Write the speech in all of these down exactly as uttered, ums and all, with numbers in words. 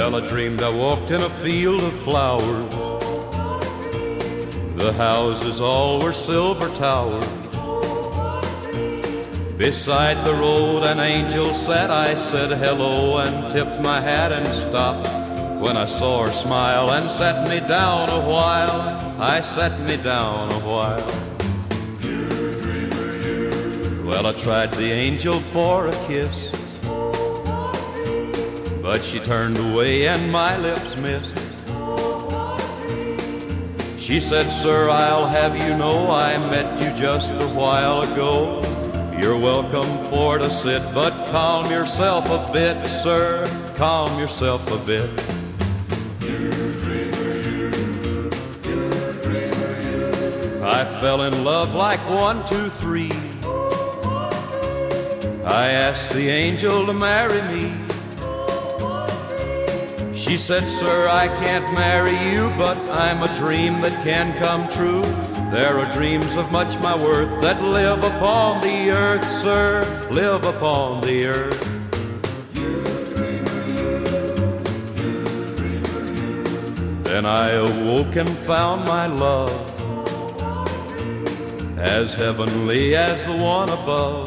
Well, I dreamed I walked in a field of flowers. The houses all were silver towers. Beside the road an angel sat. I said hello and tipped my hat and stopped when I saw her smile and set me down a while. I set me down a while. You dreamer, you. Well, I tried the angel for a kiss, but she turned away and my lips missed. She said, sir, I'll have you know I met you just a while ago. You're welcome for to sit, but calm yourself a bit, sir, calm yourself a bit. You dreamer, you, you dreamer, you. I fell in love like one, two, three. I asked the angel to marry me. She said, sir, I can't marry you, but I'm a dream that can come true. There are dreams of much my worth that live upon the earth, sir, live upon the earth. You dreamer, you, you dreamer, you. Then I awoke and found my love as heavenly as the one above.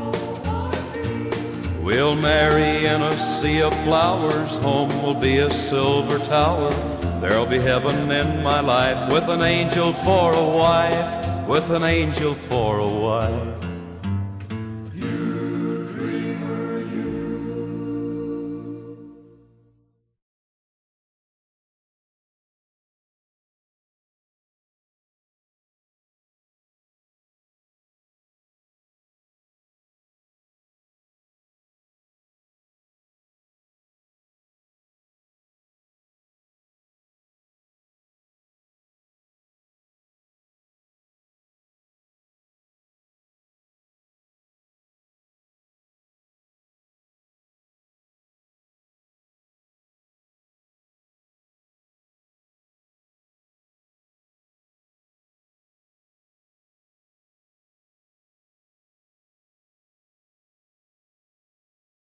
We'll marry in a sea of flowers, home will be a silver tower. There'll be heaven in my life with an angel for a wife, with an angel for a wife.